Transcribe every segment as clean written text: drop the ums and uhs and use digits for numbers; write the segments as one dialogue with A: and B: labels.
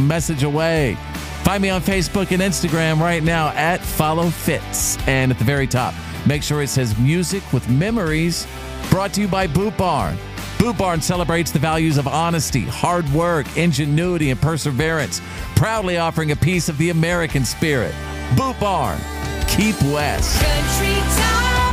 A: message away. Find me on Facebook and Instagram right now at Follow Fitz. And at the very top, make sure it says Music with Memories, brought to you by Boot Barn. Boot Barn celebrates the values of honesty, hard work, ingenuity, and perseverance, proudly offering a piece of the American spirit. Boot Barn, keep west.
B: Country Top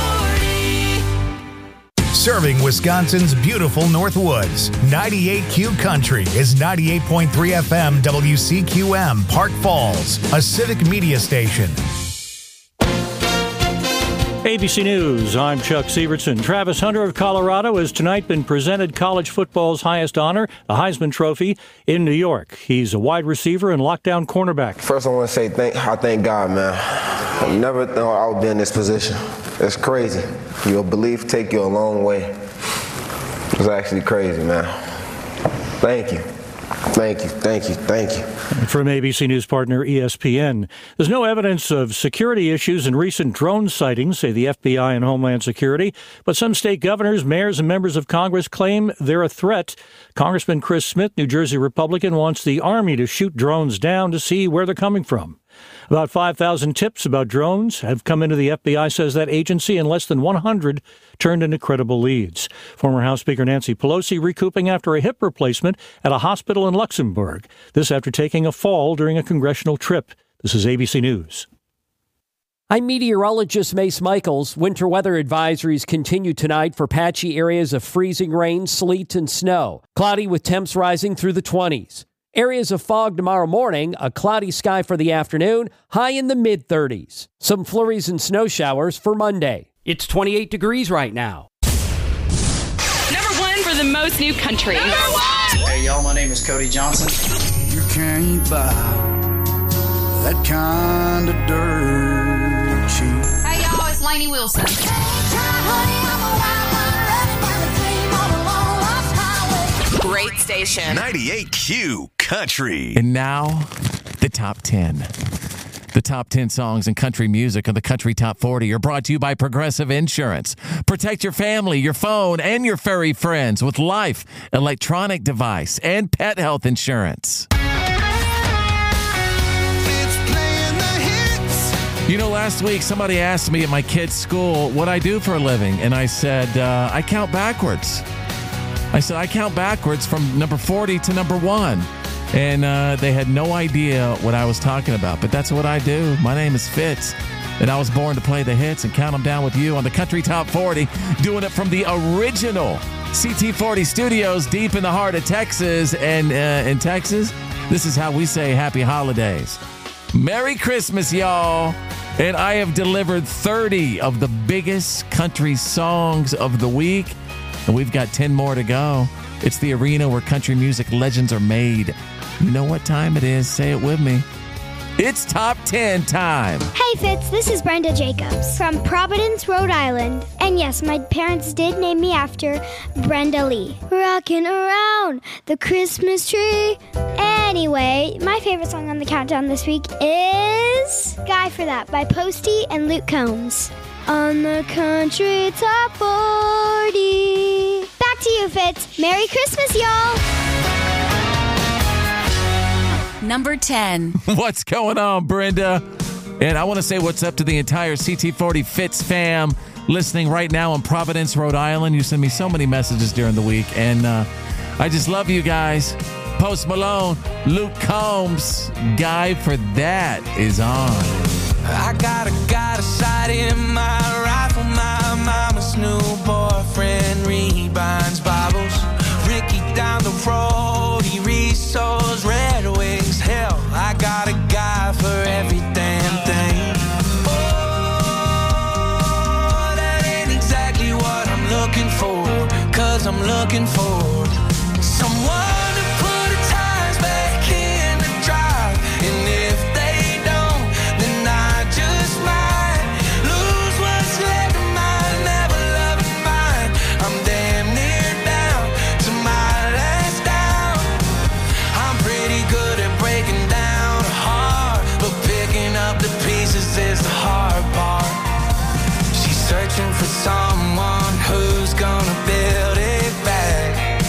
B: 40.
C: Serving Wisconsin's beautiful Northwoods. 98Q Country is 98.3 FM WCQM, Park Falls, a civic media station.
D: ABC News, I'm Chuck Sievertson. Travis Hunter of Colorado has tonight been presented college football's highest honor, the Heisman Trophy, in New York. He's a wide receiver and lockdown cornerback.
E: First, I want to say I thank God, man. I never thought I would be in this position. It's crazy. Your belief take you a long way. It's actually crazy, man. Thank you. Thank you.
D: From ABC News partner ESPN. There's no evidence of security issues in recent drone sightings, say the FBI and Homeland Security, but some state governors, mayors, and members of Congress claim they're a threat. Congressman Chris Smith, New Jersey Republican, wants the Army to shoot drones down to see where they're coming from. About 5,000 tips about drones have come into the FBI, says that agency, and less than 100 turned into credible leads. Former House Speaker Nancy Pelosi recouping after a hip replacement at a hospital in Luxembourg. This after taking a fall during a congressional trip. This is ABC News.
F: I'm meteorologist Mace Michaels. Winter weather advisories continue tonight for patchy areas of freezing rain, sleet, and snow. Cloudy with temps rising through the 20s. Areas of fog tomorrow morning, a cloudy sky for the afternoon, high in the mid-30s. Some flurries and snow showers for Monday. It's 28 degrees right now.
G: Number one for the most new country. Number one!
H: Hey, y'all, my name is Cody Johnson.
I: You can't buy that kind of dirt cheap.
G: Hey, y'all, it's Lainey Wilson. Great station.
C: 98Q Country.
A: And now, the top 10. The top 10 songs in country music of the Country Top 40 are brought to you by Progressive Insurance. Protect your family, your phone, and your furry friends with life, electronic device, and pet health insurance. You know, last week somebody asked me at my kid's school what I do for a living, and I said, I count backwards. I said, I count backwards from number 40 to number 1. And they had no idea what I was talking about. But that's what I do. My name is Fitz. And I was born to play the hits and count them down with you on the Country Top 40. Doing it from the original CT40 studios deep in the heart of Texas. And in Texas, this is how we say happy holidays. Merry Christmas, y'all. And I have delivered 30 of the biggest country songs of the week. And we've got 10 more to go. It's the arena where country music legends are made. You know what time it is. Say it with me. It's Top 10 time.
J: Hey, Fitz. This is Brenda Jacobs from Providence, Rhode Island. And yes, my parents did name me after Brenda Lee. Rocking around the Christmas tree. Anyway, my favorite song on the countdown this week is Guy for That by Posty and Luke Combs. On the Country Top 40. Back to you, Fitz. Merry Christmas, y'all.
G: Number 10.
A: What's going on, Brenda? And I want to say what's up to the entire CT40 Fitz fam listening right now in Providence, Rhode Island. You send me so many messages during the week, and I just love you guys. Post Malone, Luke Combs, Guy for That is on.
K: I got a sight in my rifle. My mama's new boyfriend rebinds Bibles. Ricky down the road, he resows Red Wings. Hell, I got a guy for every damn thing. Oh, that ain't exactly what I'm looking for. 'Cause I'm looking for someone to put the tires back in the drive. And if they don't, then I just might lose what's left of mine. Never loving mine. I'm damn near down to my last down. I'm pretty good at breaking down a heart, but picking up the pieces is the hard part. She's searching for someone who's gonna build it back.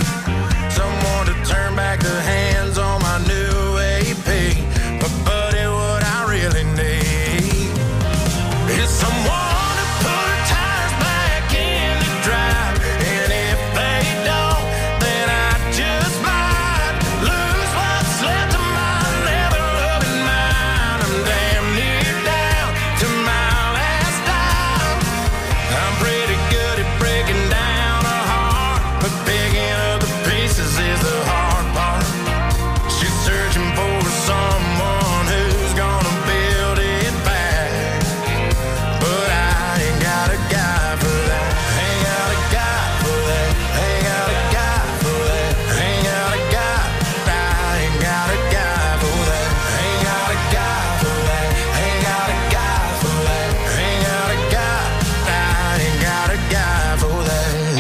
K: Someone to turn back the hands on my new AP. But buddy, what I really need is someone to put tires back in the drive. And if they don't, then I just might lose what's left of my never-loving mind. I'm damn near down to my last dime. I'm pretty good at breaking down a heart, but picking up the pieces is the hard part. She's searching for someone who's gonna build it back, but I ain't got a guy for that. Ain't got a guy for that. Ain't got a guy for that. Ain't got a guy. I ain't got a guy for that. Ain't got a guy for that. Ain't got a guy for that. Ain't got a guy. I ain't got a guy for that.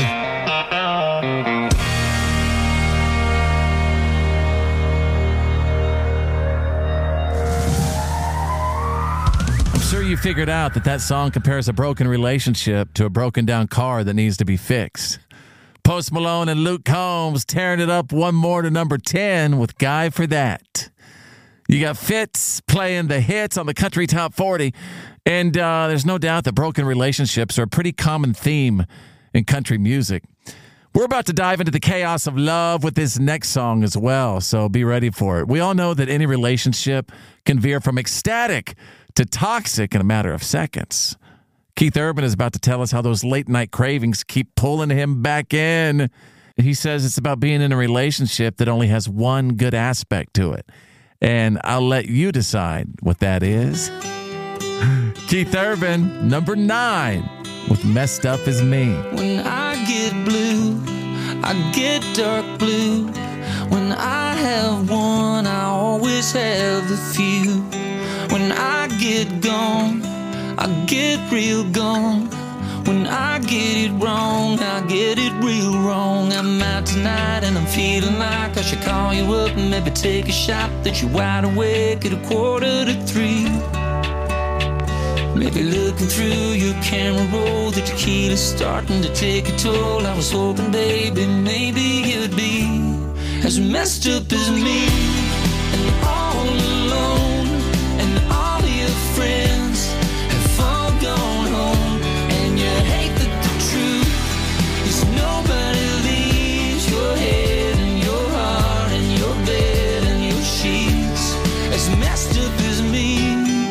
A: I'm sure you figured out that song compares a broken relationship to a broken down car that needs to be fixed. Post Malone and Luke Combs tearing it up one more to number 10 with Guy for That. You got Fitz playing the hits on the Country Top 40, and there's no doubt that broken relationships are a pretty common theme in country music. We're about to dive into the chaos of love with this next song as well, so be ready for it. We all know that any relationship can veer from ecstatic to toxic in a matter of seconds. Keith Urban is about to tell us how those late-night cravings keep pulling him back in. He says it's about being in a relationship that only has one good aspect to it. And I'll let you decide what that is. Keith Urban, number 9, with Messed Up As Me.
K: When I get blue, I get dark blue. When I have one, I always have a few. When I get gone, I get real gone. When I get it wrong, I get it real wrong. I'm out tonight and I'm feeling like I should call you up and maybe take a shot that you're wide awake at 2:45. Maybe looking through your camera roll, the tequila's starting to take a toll. I was hoping, baby, maybe you'd be as messed up as me. And all alone, and all your friends have all gone home. And you hate that the truth is nobody leaves your head and your heart and your bed and your sheets as messed up as me.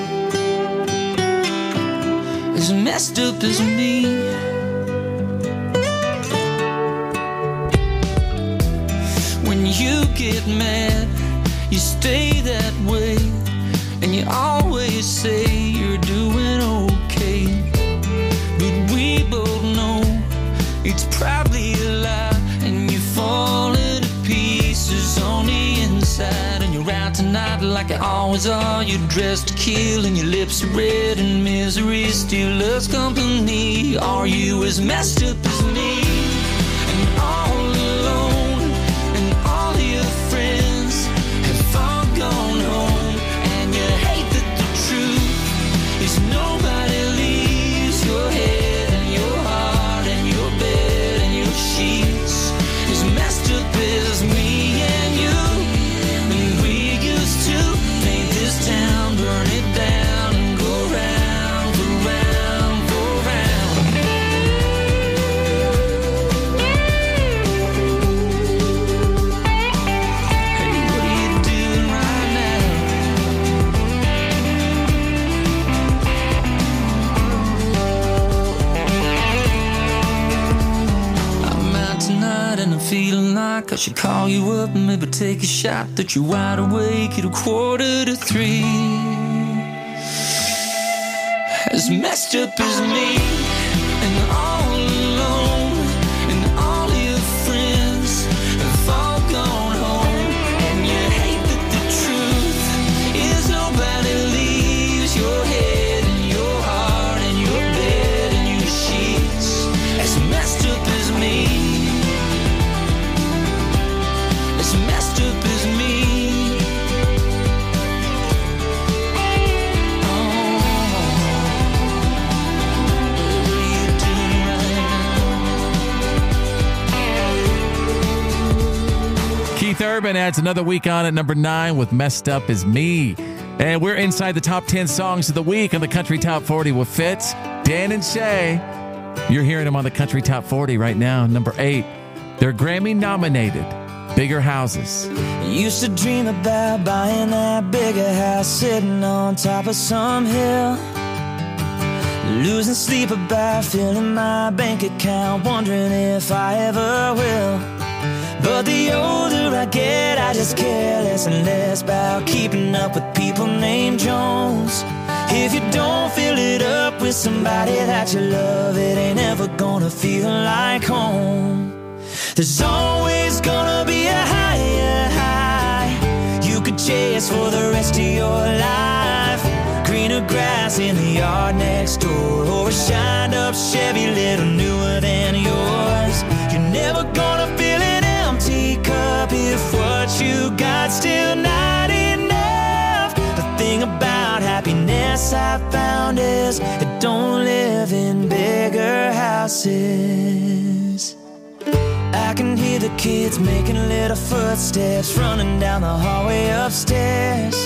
K: As messed up as me. When you get mad, you stay that way, and you always say you're doing okay. But we both know it's probably a lie, and you fall into pieces on the inside. And you're out tonight like you always are. You're dressed to kill, and your lips are red, and misery still loves company. Are you as messed up as me? And all alone, and all your friends have all gone home. And you hate that the truth is nobody leaves your head and your heart and your bed and your sheets as messed up as me and you. And we used to paint this town, burn it down, and go round, go round, go round. Hey, what are you doing right now? I'm out tonight and I'm feeling like I should call you up and maybe take a shot that you're wide awake at 2:45. As messed up as me, and all alone, and all your friends have all gone home. And you hate that the truth is nobody leaves your head and your heart and your bed and your sheets as messed up as me. As messed up as me. What are you doing
A: Keith Urban adds another week on at number 9 with Messed Up Is Me. And we're inside the top 10 songs of the week on the Country Top 40 with Fitz, Dan, and Shay. You're hearing them on the Country Top 40 right now. Number 8, they're Grammy-nominated, Bigger Houses.
K: Used to dream about buying that bigger house, sitting on top of some hill, losing sleep about filling my bank account, wondering if I ever will. But the older I get, I just care less and less about keeping up with people named Jones. If you don't fill it up with somebody that you love, it ain't ever gonna feel like home. There's always gonna be a higher high you could chase for the rest of your life. Greener grass in the yard next door, or a shined up Chevy little newer than yours. You're never gonna feel an empty cup if what you got still not enough. The thing about happiness I found is it don't live in bigger houses. I can hear the kids making little footsteps running down the hallway upstairs.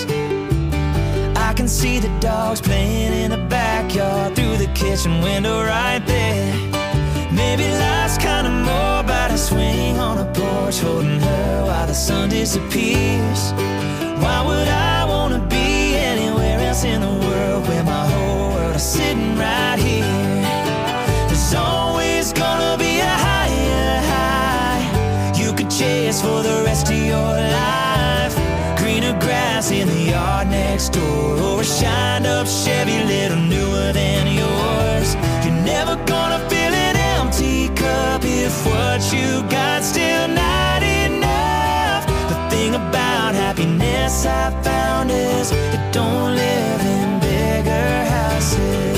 K: I can see the dogs playing in the backyard through the kitchen window right there. Maybe life's kinda more about a swing on a porch, holding her while the sun disappears. Why would I wanna be anywhere else in the world where my whole world is sitting right here? There's always gonna be a higher high you could chase for the rest of your life. Greener grass in the yard next door, or a shined up Chevy little newer than yours. You're never gonna feel an empty cup if what you got still not enough. The thing about happiness I found is it don't live in bigger houses.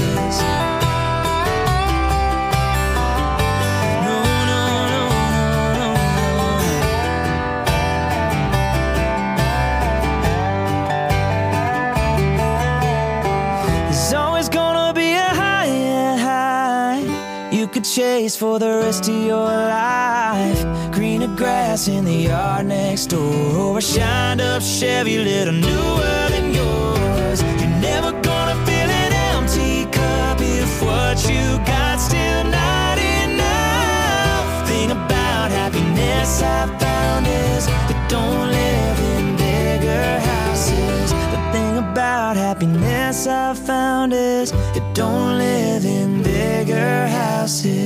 K: Chase for the rest of your life. Greener grass in the yard next door, or a shined up Chevy little newer than yours. You're never gonna feel an empty cup if what you got still not enough. Thing about happiness I found is it don't live in bigger houses. The thing about happiness I found is it don't live in bigger houses.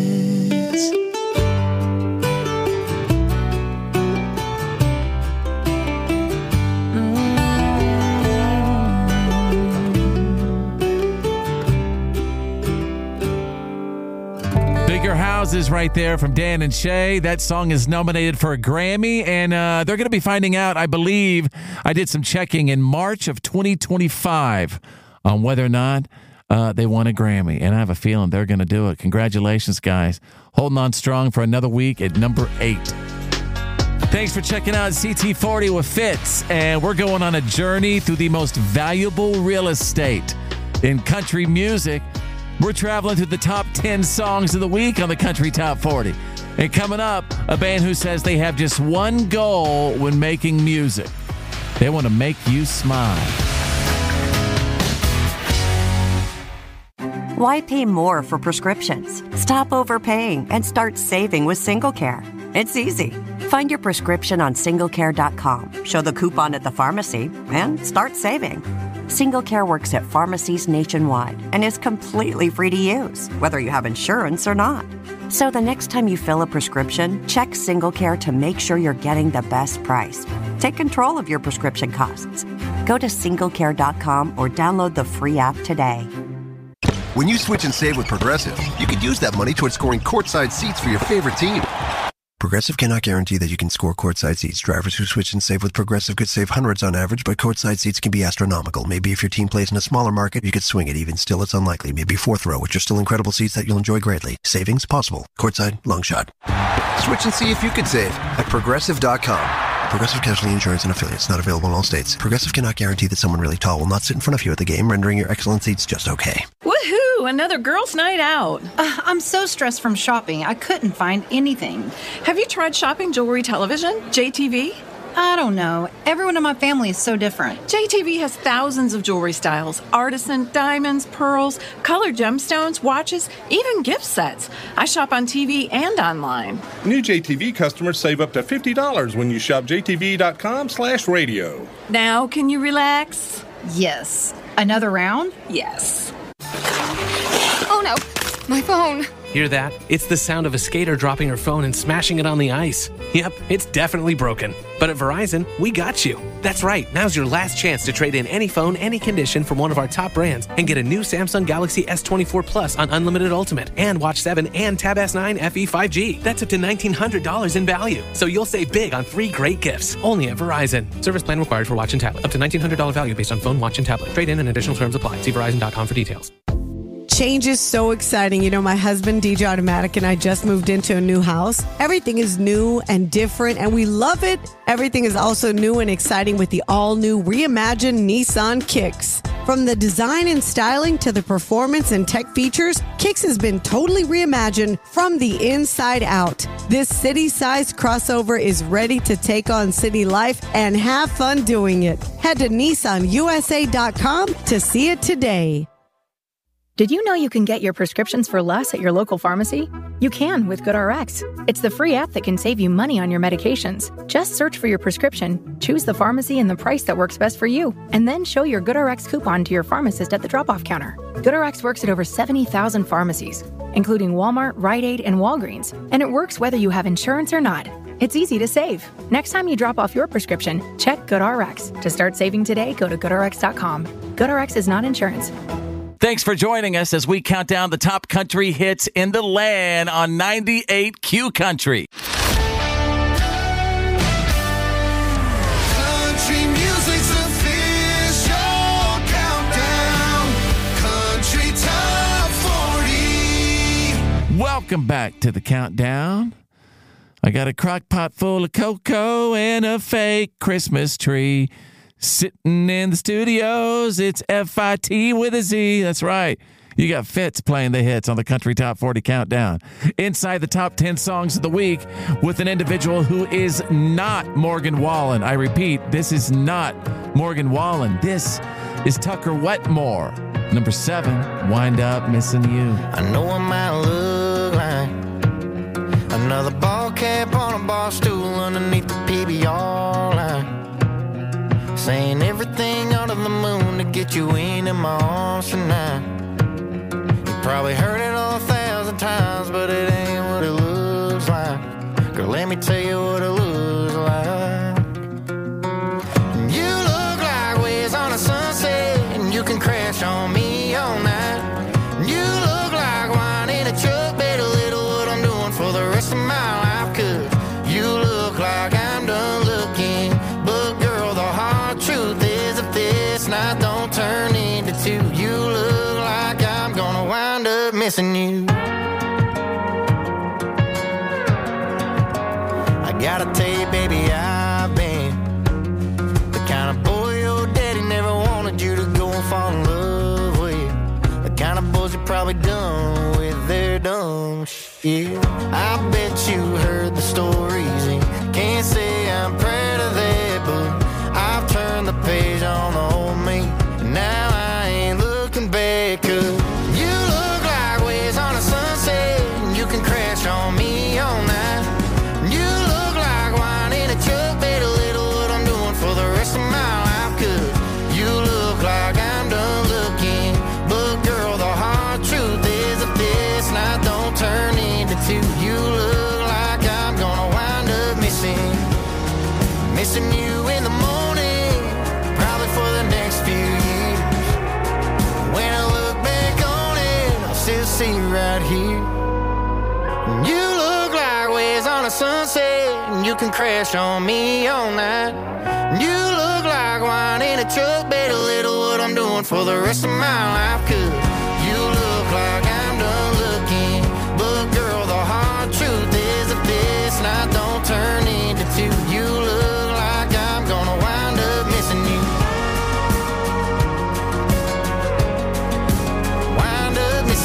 A: Bigger Houses right there from Dan and Shay. That song is nominated for a Grammy, and they're going to be finding out, I believe, I did some checking in March of 2025 on whether or not they won a Grammy, and I have a feeling they're going to do it. Congratulations, guys. Holding on strong for another week at number 8. Thanks for checking out CT40 with Fitz, and we're going on a journey through the most valuable real estate in country music. We're traveling through the top 10 songs of the week on the Country Top 40. And coming up, a band who says they have just one goal when making music. They want to make you smile.
B: Why pay more for prescriptions? Stop overpaying and start saving with SingleCare. It's easy. Find your prescription on SingleCare.com, show the coupon at the pharmacy, and start saving. SingleCare works at pharmacies nationwide and is completely free to use, whether you have insurance or not. So the next time you fill a prescription, check SingleCare to make sure you're getting the best price. Take control of your prescription costs. Go to SingleCare.com or download the free app today.
L: When you switch and save with Progressive, you could use that money towards scoring courtside seats for your favorite team. Progressive cannot guarantee that you can score courtside seats. Drivers who switch and save with Progressive could save hundreds on average, but courtside seats can be astronomical. Maybe if your team plays in a smaller market, you could swing it. Even still, it's unlikely. Maybe fourth row, which are still incredible seats that you'll enjoy greatly. Savings possible. Courtside, long shot. Switch and see if you could save at Progressive.com. Progressive Casualty Insurance and Affiliates. Not available in all states. Progressive cannot guarantee that someone really tall will not sit in front of you at the game, rendering your excellent seats just okay.
M: Woohoo! Woohoo! Another girls' night out.
N: I'm so stressed from shopping. I couldn't find anything.
M: Have you tried shopping jewelry television, JTV?
N: I don't know. Everyone in my family is so different.
M: JTV has thousands of jewelry styles. Artisan, diamonds, pearls, colored gemstones, watches, even gift sets. I shop on TV and online.
O: New JTV customers save up to $50 when you shop jtv.com/radio.
M: Now, can you relax?
N: Yes. Another round?
M: Yes.
P: Oh no, my phone.
Q: Hear that? It's the sound of a skater dropping her phone and smashing it on the ice. Yep, it's definitely broken. But at Verizon, we got you. That's right. Now's your last chance to trade in any phone, any condition from one of our top brands and get a new Samsung Galaxy S24 Plus on Unlimited Ultimate and Watch 7 and Tab S9 FE 5G. That's up to $1,900 in value. So you'll save big on 3 great gifts. Only at Verizon. Service plan required for watch and tablet. Up to $1,900 value based on phone, watch, and tablet. Trade in and additional terms apply. See Verizon.com for details.
R: Change is so exciting. You know, my husband, DJ Automatic, and I just moved into a new house. Everything is new and different, and we love it. Everything is also new and exciting with the all-new reimagined Nissan Kicks. From the design and styling to the performance and tech features, Kicks has been totally reimagined from the inside out. This city-sized crossover is ready to take on city life and have fun doing it. Head to NissanUSA.com to see it today.
S: Did you know you can get your prescriptions for less at your local pharmacy? You can with GoodRx. It's the free app that can save you money on your medications. Just search for your prescription, choose the pharmacy and the price that works best for you, and then show your GoodRx coupon to your pharmacist at the drop-off counter. GoodRx works at over 70,000 pharmacies, including Walmart, Rite Aid, and Walgreens, and it works whether you have insurance or not. It's easy to save. Next time you drop off your prescription, check GoodRx. To start saving today, go to GoodRx.com. GoodRx is not insurance.
A: Thanks for joining us as we count down the top country hits in the land on 98 Q Country.
K: Country music's official countdown. Country Top 40.
A: Welcome back to the countdown. I got a crock pot full of cocoa and a fake Christmas tree. Sitting in the studios, it's FIT with a Z. That's right. You got Fitz playing the hits on the Country Top 40 Countdown. Inside the top 10 songs of the week with an individual who is not Morgan Wallen. I repeat, this is not Morgan Wallen. This is Tucker Wetmore. Number 7, Wind Up Missing You.
T: I know I might look like another ball cap on a bar stool underneath the PBR line. Saying everything under the moon to get you into my arms tonight. You probably heard it 1,000 times, but it ain't what it looks like. Girl, let me tell you what it looks like. You look like waves on a sunset, and you can crash on me all night. You look like wine in a truck, better little what I'm doing for the rest of my life. 'Cause you look like I'm done looking, but girl, the hard truth is if this night don't turn into 2, you look like I'm gonna wind up missing you. I gotta tell you, baby, I've been the kind of boy your daddy never wanted you to go and fall in love with. The kind of boys you're probably done with their dumb shit. I bet you heard the stories and can't say I'm proud of that, but I've turned the page on the old me, and now I ain't looking back. 'Cause you look like waves on a sunset, and you can crash on me all night. You look like wine in a truck, better little what I'm doing for the rest of my life. 'Cause you look like I'm done looking, but girl, the hard truth is if this night don't turn into 2, you look like I'm gonna wind up missing you in the morning, probably for the next few years. When I look back on it, I'll still see you right here. You look like waves on a sunset, and you can crash on me all night. You look like wine in a truck, better little what I'm doing for the rest of my life. 'Cause you look like I'm done looking, but girl, the hard truth is if this night don't turn into 2, you look like I'm gonna wind up missing you. Wind up missing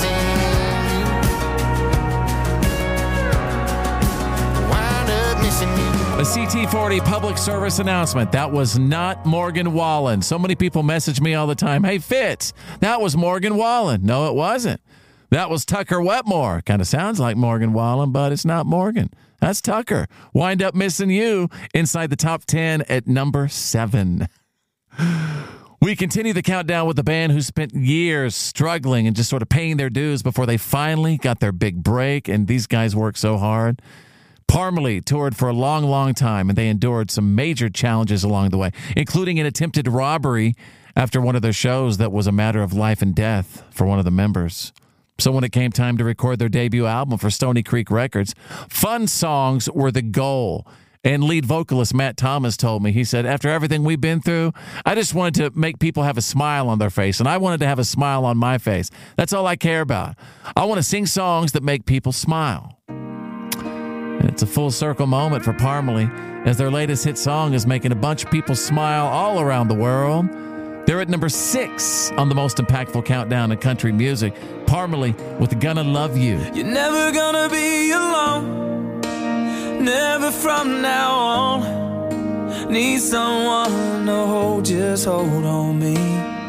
A: CT40 public service announcement. That was not Morgan Wallen. So many people message me all the time, hey, Fitz, that was Morgan Wallen. No, it wasn't. That was Tucker Wetmore. Kind of sounds like Morgan Wallen, but it's not Morgan. That's Tucker. Wind up missing you inside the top 10 at number 7. We continue the countdown with the band who spent years struggling and just sort of paying their dues before they finally got their big break, and these guys worked so hard. Parmalee toured for a long, long time, and they endured some major challenges along the way, including an attempted robbery after one of their shows that was a matter of life and death for one of the members. So when it came time to record their debut album for Stony Creek Records, fun songs were the goal. And lead vocalist Matt Thomas told me, he said, after everything we've been through, I just wanted to make people have a smile on their face, and I wanted to have a smile on my face. That's all I care about. I want to sing songs that make people smile. And it's a full circle moment for Parmalee, as their latest hit song is making a bunch of people smile all around the world. They're at number 6 on the most impactful countdown in country music. Parmalee with Gonna Love You.
K: You're never gonna be alone, never from now on. Need someone to hold, just hold on me.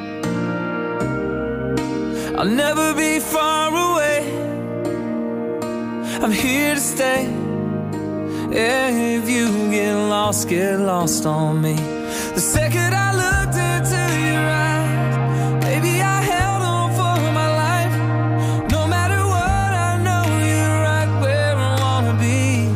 K: I'll never be far away, I'm here to stay. If you get lost on me. The second I looked into your eyes, baby, I held on for my life. No matter what, I know you're right where I wanna be.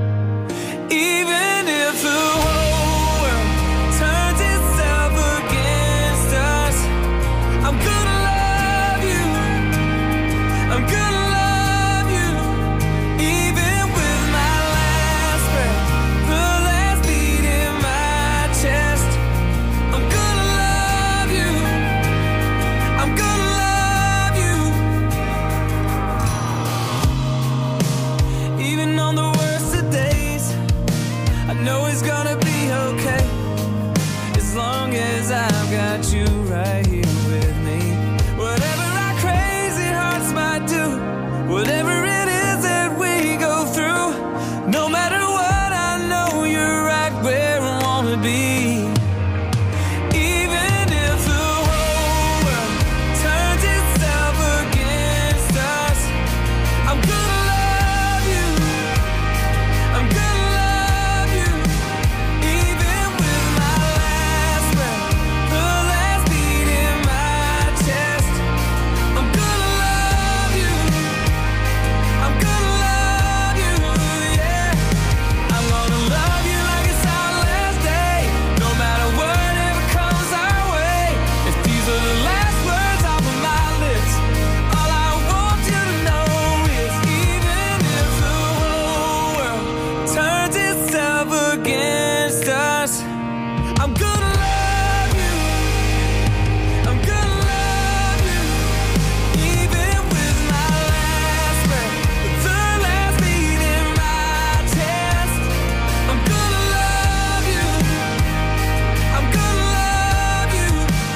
K: Even if the whole world turns itself against us, I'm gonna love you, I'm gonna love you. Even with my last breath, the last beat in my chest, I'm gonna love you, I'm gonna love you. Even on the worst of days, I know it's gonna be okay, as long as I've got you right here with me. Whatever our crazy hearts might do, whatever it is that we go through, no matter what, I know you're right where I wanna be. Even if the whole world turns itself against us, I'm gonna love you, I'm gonna love you. Even with my last breath, the last beat in my chest, I'm gonna love you, I'm gonna love you, yeah. I'm gonna love you like it's our last day, no matter whatever comes our way. If these are the last words off of my lips, all I want you to know is, even if the whole world turns itself against us, I'm gonna love you, I'm gonna love you. Even with my last breath, the last beat in my chest, I'm gonna love you, I'm gonna love you.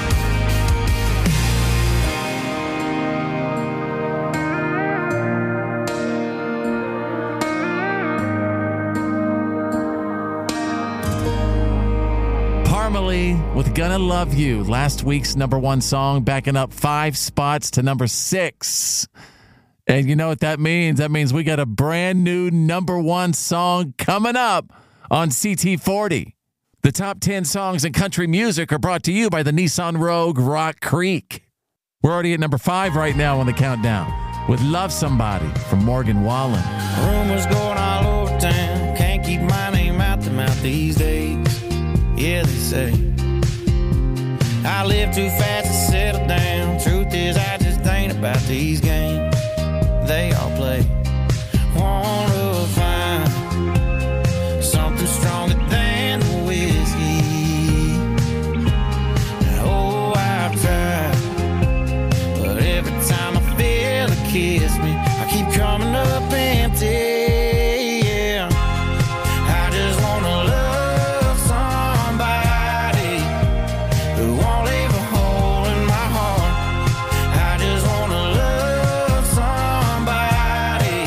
A: Parmalee with Gonna Love You, last week's number 1 song, backing up 5 spots to number 6. And you know what that means? That means we got a brand new number 1 song coming up on CT40. The top 10 songs in country music are brought to you by the Nissan Rogue Rock Creek. We're already at number 5 right now on the countdown with Love Somebody from Morgan Wallen.
T: Rumors going all over town. Can't keep my name out the mouth these days. Yeah, they say I live too fast to settle down. Truth is, I just ain't about these games they all play. Wanna find something stronger than the whiskey. Oh, I've tried, but every time I feel a kiss me, I keep coming up empty. Yeah, I just wanna love somebody who won't leave a hole in my heart. I just wanna love somebody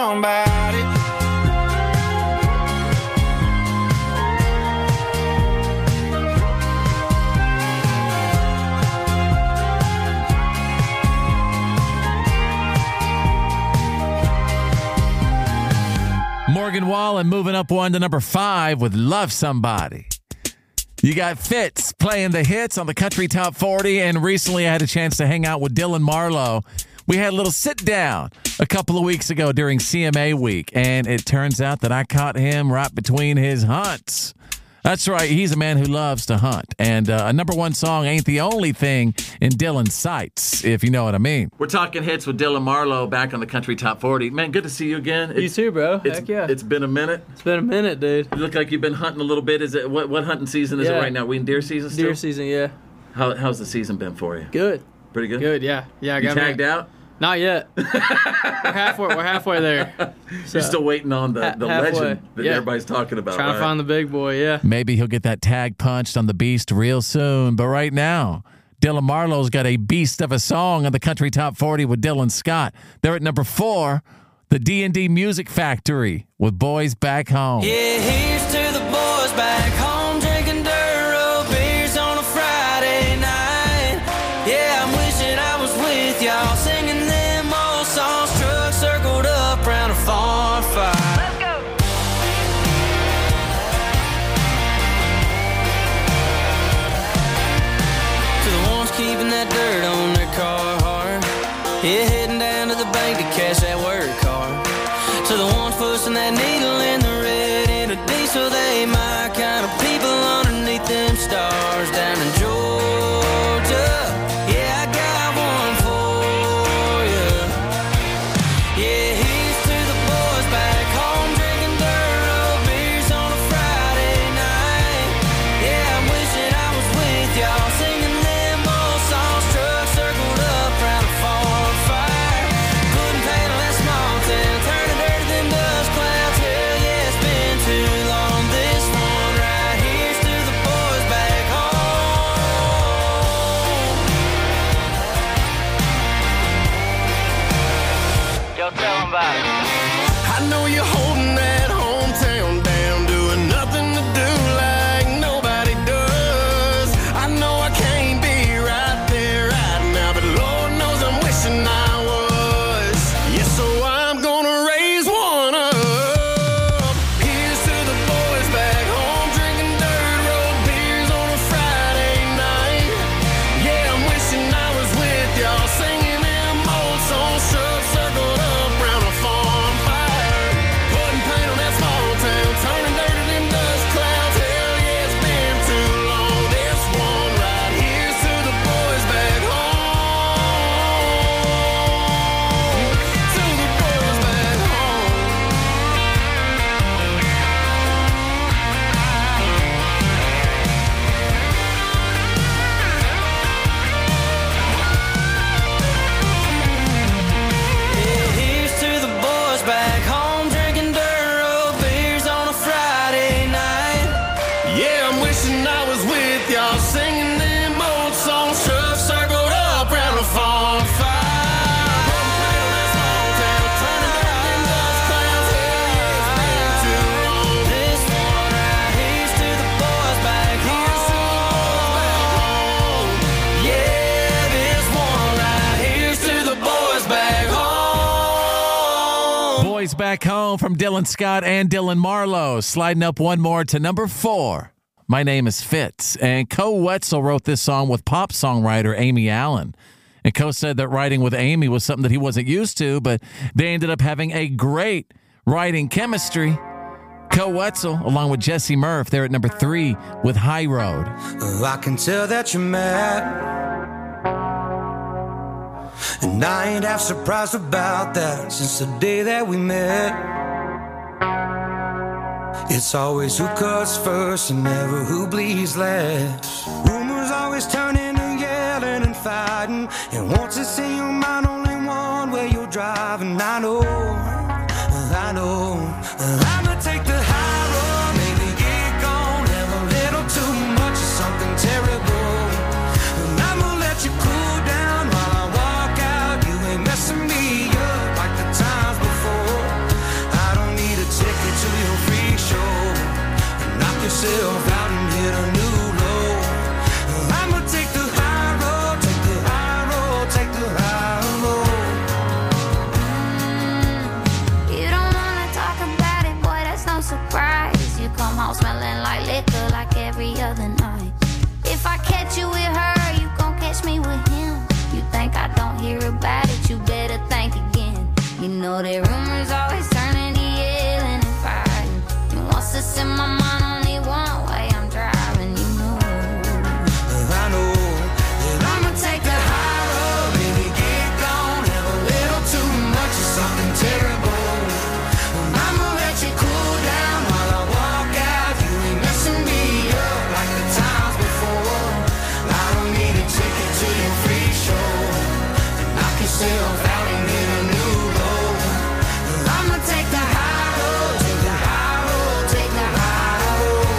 T: somebody.
A: Morgan Wallen moving up one to number 5 with Love Somebody. You got Fitz playing the hits on the Country Top 40, and recently I had a chance to hang out with Dylan Marlowe. We had a little sit down a couple of weeks ago during CMA week, and it turns out that I caught him right between his hunts. That's right, he's a man who loves to hunt, and a number 1 song ain't the only thing in Dylan's sights, if you know what I mean. We're talking hits with Dylan Marlowe back on the Country Top 40. Man, good to see you again.
U: You too, bro. Heck yeah.
A: It's been a minute.
U: It's been a minute, dude.
A: You look like you've been hunting a little bit. Is it what hunting season is it right now? We in deer season still?
U: Deer season, yeah.
A: How's the season been for you?
U: Good.
A: Pretty good?
U: Good, yeah. Yeah, I
A: got tagged out?
U: Not yet. We're halfway there.
A: So, you're still waiting on the legend that everybody's talking about.
U: Trying to find the big boy, yeah.
A: Maybe he'll get that tag punched on the beast real soon. But right now, Dylan Marlowe's got a beast of a song on the Country Top 40 with Dylan Scott. They're at number 4, the D&D Music Factory with Boys Back Home.
K: Yeah, here's to the boys back home, drinking dirt road beers on a Friday night. Yeah, I'm wishing I was with y'all, singing them old songs, truck circled up round a farm fire. Let's go! To the ones keeping that dirt on their car hard, yeah, heading down to the bank to cash that work card. To the ones pushing that needle in the red in a diesel, they my kind of people underneath them stars down in Georgia. Yeah, I got one for you. Yeah, here's to the boys back home, drinking dirt road beers on a Friday night. Yeah, I'm wishing I was with y'all, singing them old songs, truck circled up round a farm fire. Couldn't paddle that small town, turning dirt to them dust clouds. Hell yeah, it's been too long. This one right here's to the boys back home. Yo, tell them about it.
T: I know you're holding that hometown down, doing nothing to do like nobody does. I know I can't be right there right now, but Lord knows I'm wishing I was. Yeah, so I'm gonna raise one up. Here's to the boys back home, drinking dirt road beers on a Friday night. Yeah, I'm wishing I was with y'all, singing them old songs, truck circled up round a farm fire. Putting paint on that small town, turning dirt to them dust clouds. Hell yeah, it's been too long. This one right here's to the boys back home. To the boys back home.
K: Yeah, here's to the boys back home, drinking dirt road beers on a Friday night.
T: Yeah, I'm wishing I was with y'all, singing them old songs, truck circled up round a farm fire. Putting paint on that small town, turning dirt to them dust clouds. Hell yeah, it's been too long.
K: This one right here's to the boys back home. Yeah, this one right here's to the boys back home.
A: Boys Back Home from Dylan Scott and Dylan Marlowe. Sliding up one more to number 4. My name is Fitz. And Co Wetzel wrote this song with pop songwriter Amy Allen. And Co said that writing with Amy was something that he wasn't used to, but they ended up having a great writing chemistry. Co Wetzel, along with Jesse Murph, they're at number 3 with High Road.
T: I can tell that you're mad, and I ain't half surprised about that since the day that we met. It's always who cuts first and never who bleeds last. Rumors always turn into yelling and fighting, and once it's in your mind, only one way you're driving. I know I'ma take the high road, maybe get gone, have a little too much of something terrible, and I'ma let you cool down while I walk out. You ain't messing me up like the times before.
E: surprise. You come home smelling like liquor like every other night. If I catch you with her, you gon' catch me with him. You think I don't hear about it, you better think again. You know that rumors always turning to yelling and fighting. You want to send my mind only one way, I'm driving, you know.
K: I know that I'ma take the high road, baby, get gone. Have a little too much of something terrible. I'ma let you cool down while I walk out. You ain't messing me up like the times before. I don't need a ticket to your free show. Knock yourself out and get a new road. I'ma take the high road, take the high road, take the high road.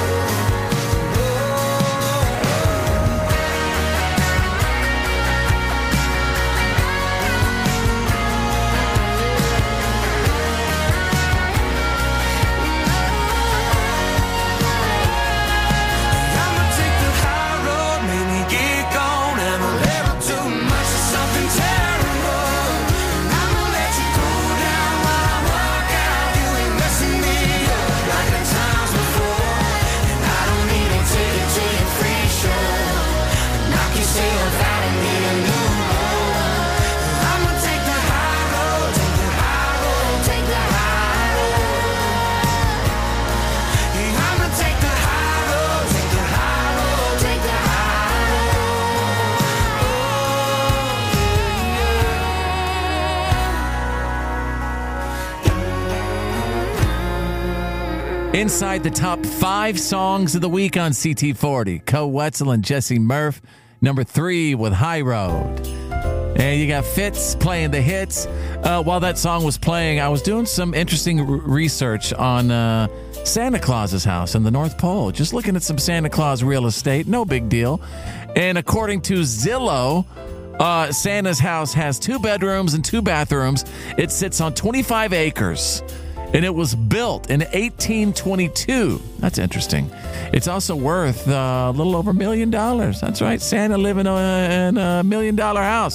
K: I'ma take the high road, maybe get gone. Have a little too much of something terrible. I'ma let you cool down while I walk out. You ain't messing me up like the times before. And I don't need a ticket to your free show. Knock yourself out and get a new road. I'ma take the high road, take the high road, take the high road. I'ma take the high road, take the high road, take the high
A: Inside the top 5 songs of the week on CT40. Co Wetzel and Jesse Murph. Number 3 with High Road. And you got Fitz playing the hits. While that song was playing, I was doing some interesting research on Santa Claus's house in the North Pole. Just looking at some Santa Claus real estate. No big deal. And according to Zillow, Santa's house has 2 bedrooms and 2 bathrooms. It sits on 25 acres. And it was built in 1822. That's interesting. It's also worth a little over $1 million. That's right. Santa living in a $1 million house.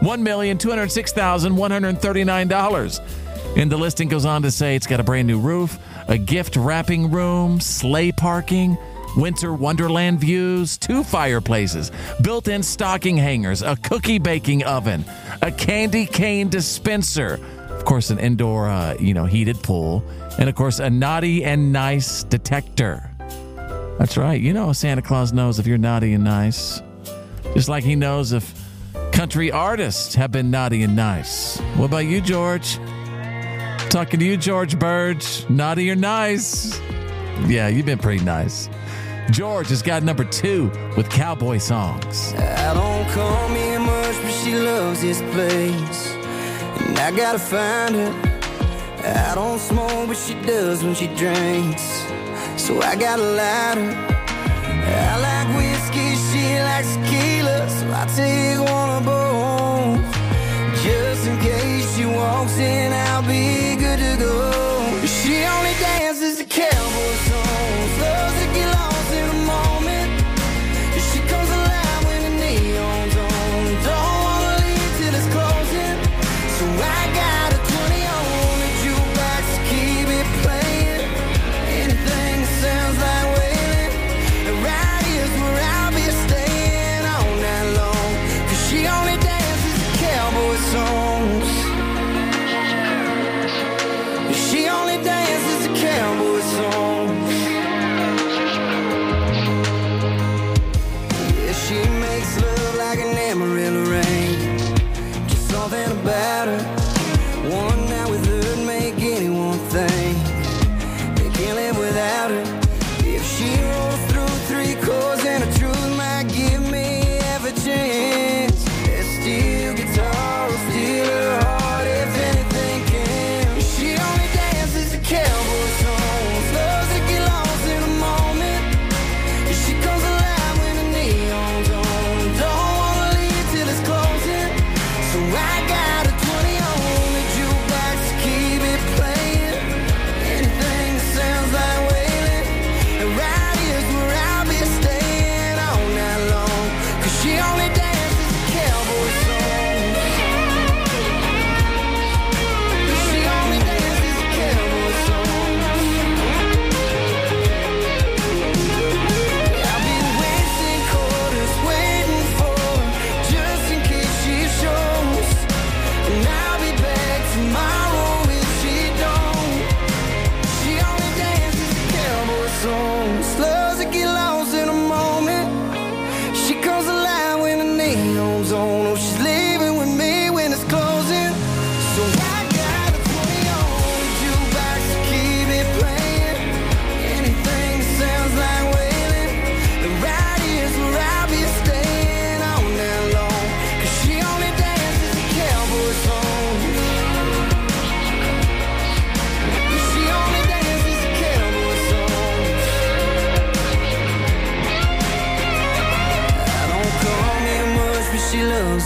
A: $1,206,139. And the listing goes on to say it's got a brand new roof, a gift wrapping room, sleigh parking, winter wonderland views, 2 fireplaces, built-in stocking hangers, a cookie baking oven, a candy cane dispenser, of course, an indoor, heated pool, and of course, a naughty and nice detector. That's right. You know, Santa Claus knows if you're naughty and nice, just like he knows if country artists have been naughty and nice. What about you, George? Talking to you, George Burge. Naughty or nice? Yeah, you've been pretty nice. George has got number 2 with Cowboy Songs.
K: I don't call me much, but she loves this place. And I gotta find her. I don't smoke, but she does when she drinks. So I got a lighter. I like whiskey, she likes tequila. So I take one of both. Just in case she walks in, I'll be good to go. She only dances to cowboy songs. Loves to get lost in a moment. She comes alive when the neon's on. Don't wanna leave till it's closing. So I got a 20 on the jukebox to keep it playing. Anything that sounds like wailing. Right here's where I'll be staying all night long. 'Cause she only dances to cowboy songs. She only dances to cowboy songs.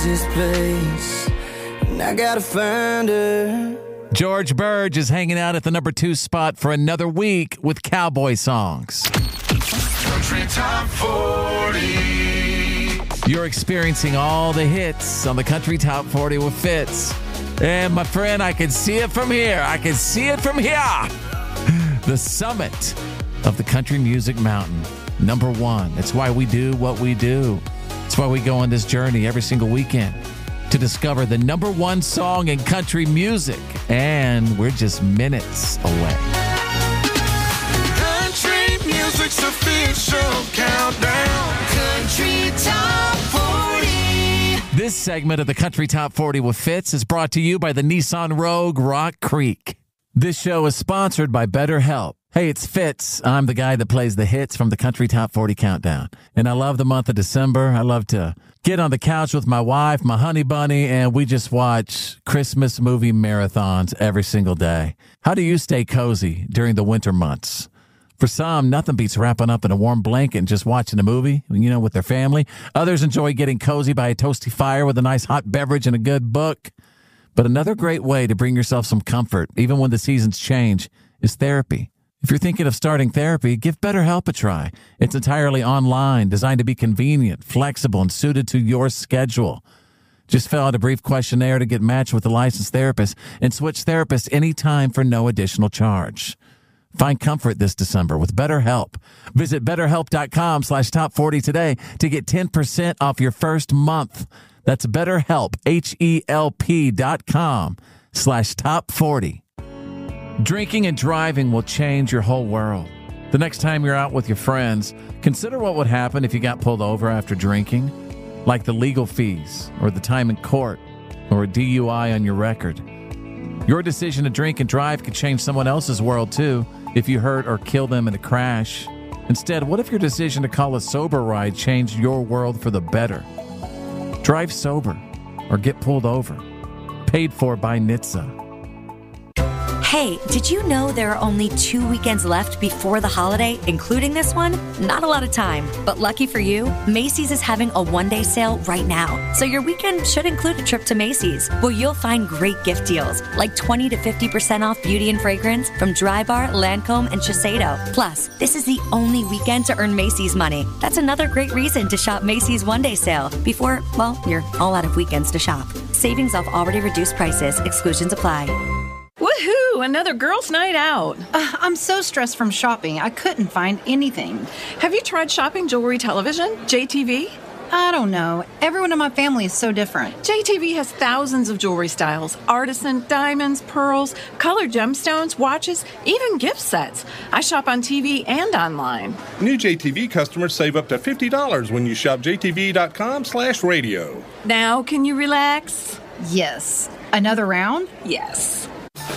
K: this place, and I gotta find her.
A: George Burge is hanging out at the number 2 spot for another week with cowboy songs.
K: Country Top 40.
A: You're experiencing all the hits on the Country Top 40 with Fitz. And my friend, I can see it from here. I can see it from here. The summit of the country music mountain. Number 1. It's why we do what we do. It's why we go on this journey every single weekend to discover the number 1 song in country music. And we're just minutes away.
K: Country music's official countdown. Country Top 40.
A: This segment of the Country Top 40 with Fitz is brought to you by the Nissan Rogue Rock Creek. This show is sponsored by BetterHelp. Hey, it's Fitz. I'm the guy that plays the hits from the Country Top 40 Countdown. And I love the month of December. I love to get on the couch with my wife, my honey bunny, and we just watch Christmas movie marathons every single day. How do you stay cozy during the winter months? For some, nothing beats wrapping up in a warm blanket and just watching a movie, with their family. Others enjoy getting cozy by a toasty fire with a nice hot beverage and a good book. But another great way to bring yourself some comfort, even when the seasons change, is therapy. If you're thinking of starting therapy, give BetterHelp a try. It's entirely online, designed to be convenient, flexible, and suited to your schedule. Just fill out a brief questionnaire to get matched with a licensed therapist and switch therapists anytime for no additional charge. Find comfort this December with BetterHelp. Visit BetterHelp.com/top40 today to get 10% off your first month. That's BetterHelp, HELP.com/top40. Drinking and driving will change your whole world. The next time you're out with your friends, consider what would happen if you got pulled over after drinking, like the legal fees or the time in court or a DUI on your record. Your decision to drink and drive could change someone else's world too if you hurt or kill them in a crash. Instead, what if your decision to call a sober ride changed your world for the better? Drive sober or get pulled over. Paid for by NHTSA.
D: Hey, did you know there are only 2 weekends left before the holiday, including this one? Not a lot of time, but lucky for you, Macy's is having a one-day sale right now. So your weekend should include a trip to Macy's, where you'll find great gift deals, like 20 to 50% off beauty and fragrance from Drybar, Lancome, and Shiseido. Plus, this is the only weekend to earn Macy's money. That's another great reason to shop Macy's one-day sale before, you're all out of weekends to shop. Savings off already reduced prices. Exclusions apply.
M: Woohoo! Another girls' night out.
N: I'm so stressed from shopping, I couldn't find anything.
M: Have you tried shopping jewelry television, JTV?
N: I don't know. Everyone in my family is so different.
M: JTV has thousands of jewelry styles. Artisan, diamonds, pearls, colored gemstones, watches, even gift sets. I shop on TV and online.
O: New JTV customers save up to $50 when you shop jtv.com/radio.
M: Now, can you relax?
N: Yes. Another round?
M: Yes.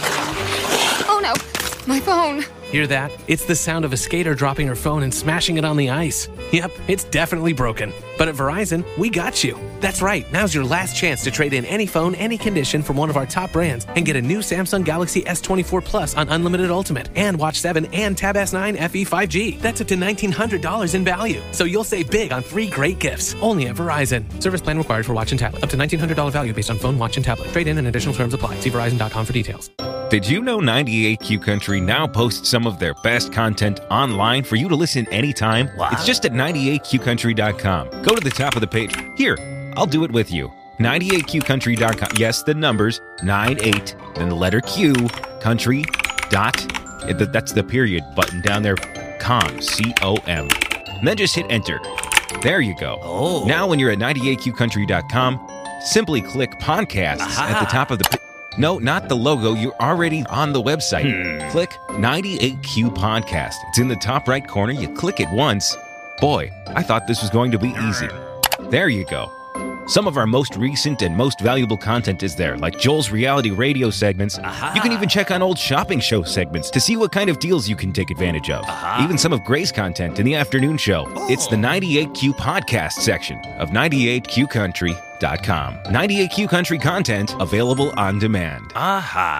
P: Oh no, my phone.
Q: Hear that? It's the sound of a skater dropping her phone and smashing it on the ice. Yep, it's definitely broken. But at Verizon, we got you. That's right. Now's your last chance to trade in any phone, any condition from one of our top brands and get a new Samsung Galaxy S24 Plus on Unlimited Ultimate and Watch 7 and Tab S9 FE 5G. That's up to $1,900 in value. So you'll save big on 3 great gifts. Only at Verizon. Service plan required for watch and tablet. Up to $1,900 value based on phone, watch, and tablet. Trade in and additional terms apply. See Verizon.com for details.
V: Did you know 98Q Country now posts some of their best content online for you to listen anytime? Wow. It's just at 98QCountry.com. Go to the top of the page. Here, I'll do it with you. 98QCountry.com. Yes, the numbers, 98, then the letter Q, country, that's the period button down there, com, C-O-M. And then just hit enter. There you go. Oh. Now when you're at 98QCountry.com, simply click podcast at the top of the page. No, not the logo. You're already on the website. Click 98Q Podcast. It's in the top right corner. You click it once. Boy, I thought this was going to be easy. There you go. Some of our most recent and most valuable content is there, like Joel's reality radio segments. You can even check on old shopping show segments to see what kind of deals you can take advantage of. Even some of Gray's content in the afternoon show. It's the 98Q Podcast section of 98QCountry.com. 98Q Country content available on demand.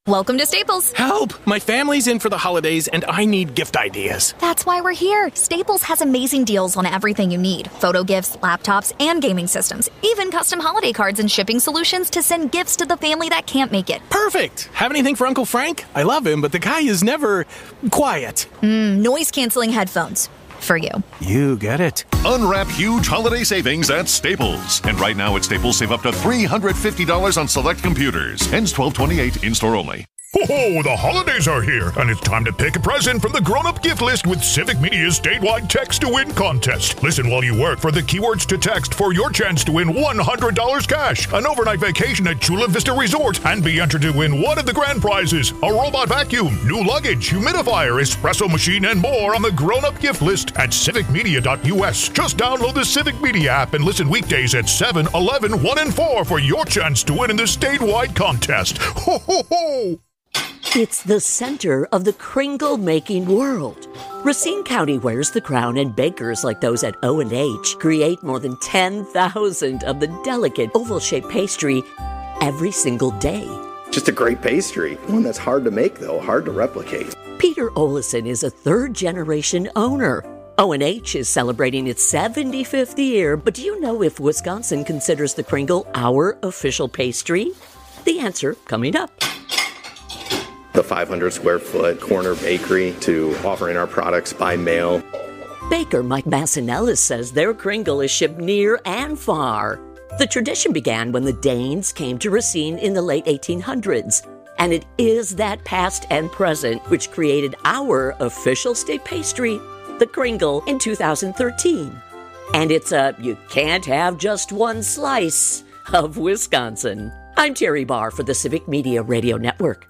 F: Welcome to Staples.
H: Help! My family's in for the holidays and I need gift ideas.
F: That's why we're here. Staples has amazing deals on everything you need. Photo gifts, laptops, and gaming systems. Even custom holiday cards and shipping solutions to send gifts to the family that can't make it.
H: Perfect! Have anything for Uncle Frank? I love him, but the guy is never quiet.
F: Noise-canceling headphones. For you.
H: You get it.
W: Unwrap huge holiday savings at Staples. And right now at Staples, save up to $350 on select computers. Ends 12/28, in-store only.
C: Ho-ho, the holidays are here, and it's time to pick a present from the grown-up gift list with Civic Media's statewide text-to-win contest. Listen while you work for the keywords to text for your chance to win $100 cash, an overnight vacation at Chula Vista Resort, and be entered to win one of the grand prizes, a robot vacuum, new luggage, humidifier, espresso machine, and more on the grown-up gift list at civicmedia.us. Just download the Civic Media app and listen weekdays at 7, 11, 1, and 4 for your chance to win in the statewide contest. Ho, ho, ho!
X: It's the center of the Kringle-making world. Racine County wears the crown, and bakers like those at O&H create more than 10,000 of the delicate oval-shaped pastry every single day.
Y: Just a great pastry. One that's hard to make, though, hard to replicate.
X: Peter Olison is a third-generation owner. O&H is celebrating its 75th year, but do you know if Wisconsin considers the Kringle our official pastry? The answer coming up.
Y: The 500 square foot corner bakery to offering our products by mail.
X: Baker Mike Massinellis says their Kringle is shipped near and far. The tradition began when the Danes came to Racine in the late 1800s, and it is that past and present which created our official state pastry, the Kringle, in 2013. And it's a you can't have just one slice of Wisconsin. I'm Terry Barr for the Civic Media Radio Network.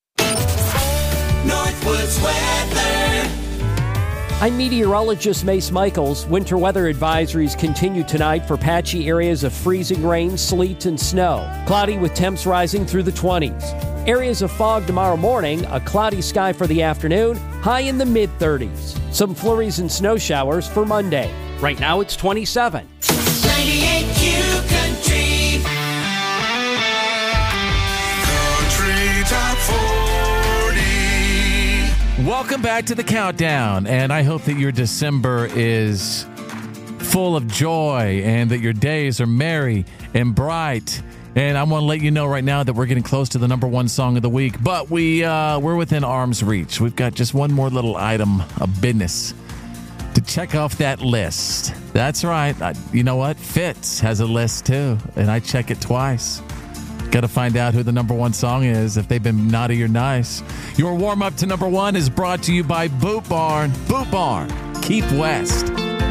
K: Northwoods weather.
Z: I'm meteorologist Mace Michaels. Winter weather advisories continue tonight for patchy areas of freezing rain, sleet, and snow. Cloudy with temps rising through the 20s. Areas of fog tomorrow morning, a cloudy sky for the afternoon, high in the mid-30s. Some flurries and snow showers for Monday. Right now it's 27.
K: 98Q Country. Country Top 40.
A: Welcome back to the countdown, and I hope that your December is full of joy and that your days are merry and bright. And I want to let you know right now that we're getting close to the number one song of the week, but we're within arm's reach. We've got just one more little item of business to check off that list. That's right. You know what? Fitz has a list too, and I check it twice. Got to find out who the number one song is, if they've been naughty or nice. Your warm-up to number one is brought to you by Boot Barn. Boot Barn. Keep West.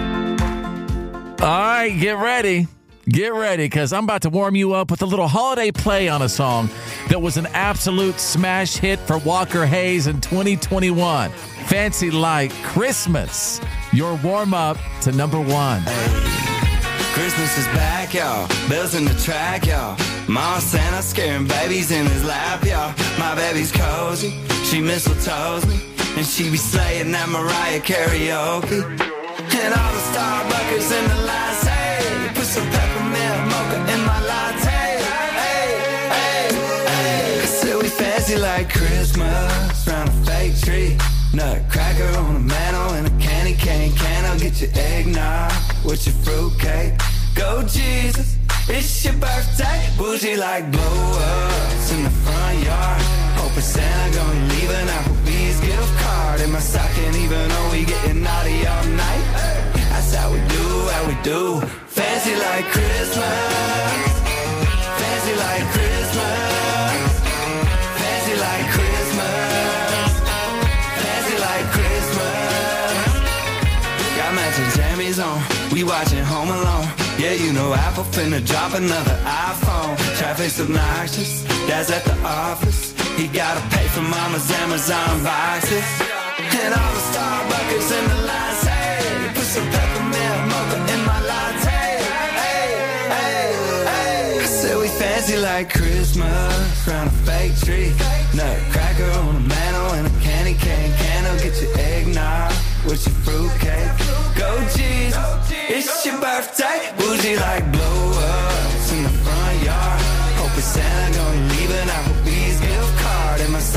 A: All right, get ready. Get ready, because I'm about to warm you up with a little holiday play on a song that was an absolute smash hit for Walker Hayes in 2021. Fancy Like Christmas. Your warm-up to number one.
K: Christmas is back, y'all. Bells in the track, y'all. Mama Santa scaring babies in his lap, y'all. My baby's cozy, she mistletoes me, and she be slaying that Mariah karaoke. And all the Starbuckers in the line say, put some peppermint mocha in my latte. Hey, hey, hey. I said we fancy like Christmas, round a fake tree. Nutcracker on a mantle and a candy cane can. I'll get you eggnog with your fruitcake. Go Jesus, it's your birthday. Bougie like blow-ups in the front yard. Hoping Santa gonna leave an Applebee's gift card in my stocking, even though we getting naughty all night. That's how we do. Fancy like Christmas. Fancy like Christmas. Fancy like Christmas. Fancy like Christmas. Got matching jammies on. We watching Home Alone. Yeah, you know Apple finna drop another iPhone. Traffic's obnoxious, Dad's at the office. He gotta pay for Mama's Amazon boxes. And all the Starbuckers in the line say, put some peppermint mocha in my latte. Hey, hey, hey. I said we fancy like Christmas, round a fake tree. Nutcracker on a mantle and a candy cane can. I'll get you eggnog with your fruitcake. Go Jesus, it's your birthday. Bougie like blow-ups in the front yard. Hoping Santa gonna leave an Applebee's gift card in my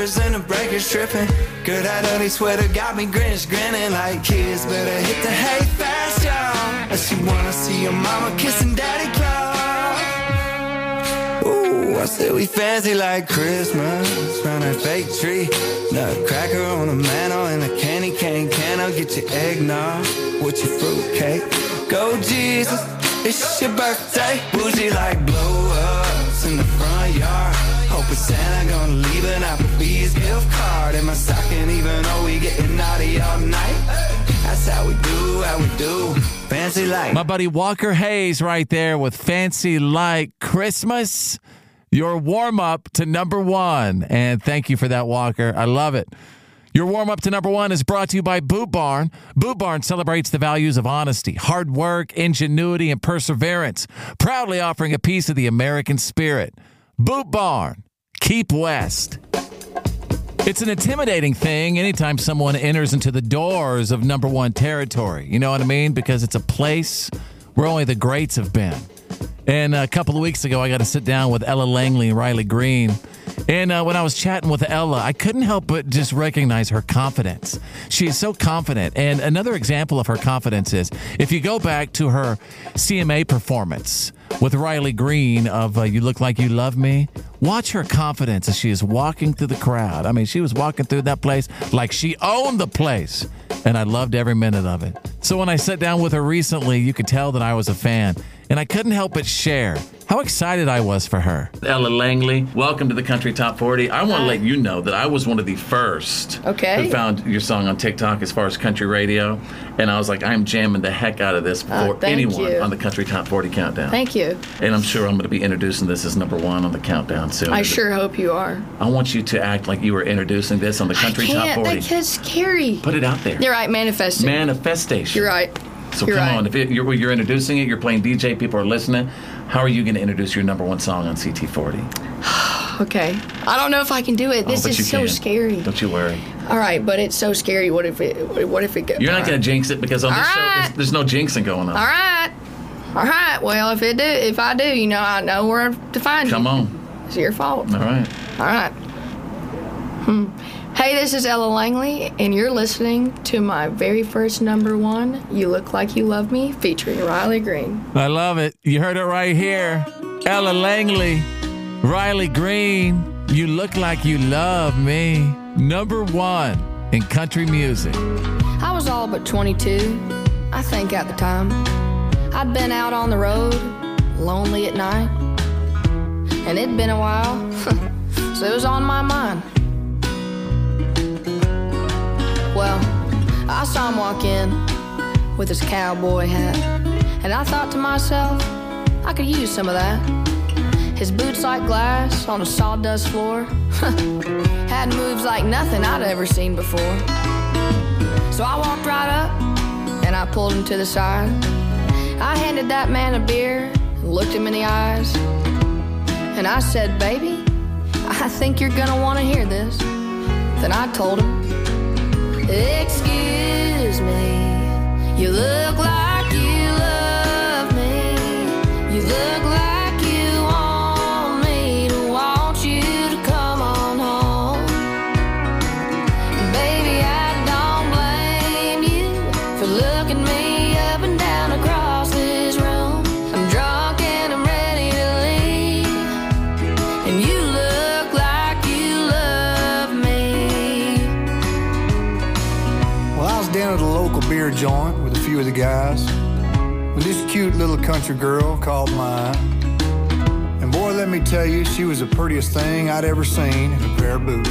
K: slippers and the breakers tripping. Girl, that ugly sweater got me grinning like kids. Better hit the hay fast, y'all. Unless you wanna see your mama kissing daddy Claus. Ooh, I said we fancy like Christmas round that fake tree. Nutcracker on the mantle and a candy cane can. I'll get your eggnog with your fruitcake. Go Jesus, it's your birthday. Bougie like blow-ups in the front yard. Hoping Santa gonna leave an Applebee's gift card in my stocking, even though we getting naughty all night. That's how we do, fancy like.
A: My buddy Walker Hayes right there with Fancy Like Christmas. Your warm-up to number one. And thank you for that, Walker. I love it. Your warm-up to number one is brought to you by Boot Barn. Boot Barn celebrates the values of honesty, hard work, ingenuity, and perseverance, proudly offering a piece of the American spirit. Boot Barn. Keep West. It's an intimidating thing anytime someone enters into the doors of number one territory. You know what I mean? Because it's a place where only the greats have been. And a couple of weeks ago, I got to sit down with Ella Langley and Riley Green. And when I was chatting with Ella, I couldn't help but just recognize her confidence. She is so confident. And another example of her confidence is if you go back to her CMA performance with Riley Green of You Look Like You Love Me, watch her confidence as she is walking through the crowd. I mean, she was walking through that place like she owned the place. And I loved every minute of it. So when I sat down with her recently, you could tell that I was a fan. And I couldn't help but share how excited I was for her. Ella Langley, welcome to the Country Top 40. I want to let you know that I was one of the first who found your song on TikTok as far as country radio. And I was like, I'm jamming the heck out of this before anyone on the Country Top 40 countdown.
B: Thank you.
A: And I'm sure I'm going to be introducing this as number one on the countdown soon.
B: I sure hope you are.
A: I want you to act like you were introducing this on the Country Top 40.
B: That's scary.
A: Put it out there.
B: You're right, manifesting.
A: Manifestation.
B: You're right.
A: So come on, if you're introducing it, you're playing DJ, people are listening. How are you going to introduce your number one song on CT40?
B: Okay. I don't know if I can do it. This is so scary.
A: Don't you worry.
B: All right, but it's so scary. What if it goes?
A: You're not going to jinx it because on this show, there's no jinxing going on.
B: All right. Well, if I do, you know, I know where to find you.
A: Come on.
B: It's your fault.
A: All right.
B: Hey, this is Ella Langley, and you're listening to my very first number one, You Look Like You Love Me, featuring Riley Green.
A: I love it. You heard it right here. Ella Langley, Riley Green, You Look Like You Love Me, number one in country music.
B: I was all but 22, I think at the time. I'd been out on the road, lonely at night, and it'd been a while, so it was on my mind. Well, I saw him walk in with his cowboy hat, and I thought to myself, I could use some of that. His boots like glass on a sawdust floor had moves like nothing I'd ever seen before. So I walked right up and I pulled him to the side. I handed that man a beer and looked him in the eyes, and I said, baby, I think you're gonna want to hear this. Then I told him, excuse me, you look like you love me. You look like you want me to want you to come on home. Baby, I don't blame you for looking me up and down across this room. I'm drunk and I'm ready to leave, and you look like you love me.
G: Well, I was down at a local beer joint with a few of the guys when this cute little country girl called my eye. And boy, let me tell you, she was the prettiest thing I'd ever seen in a pair of boots.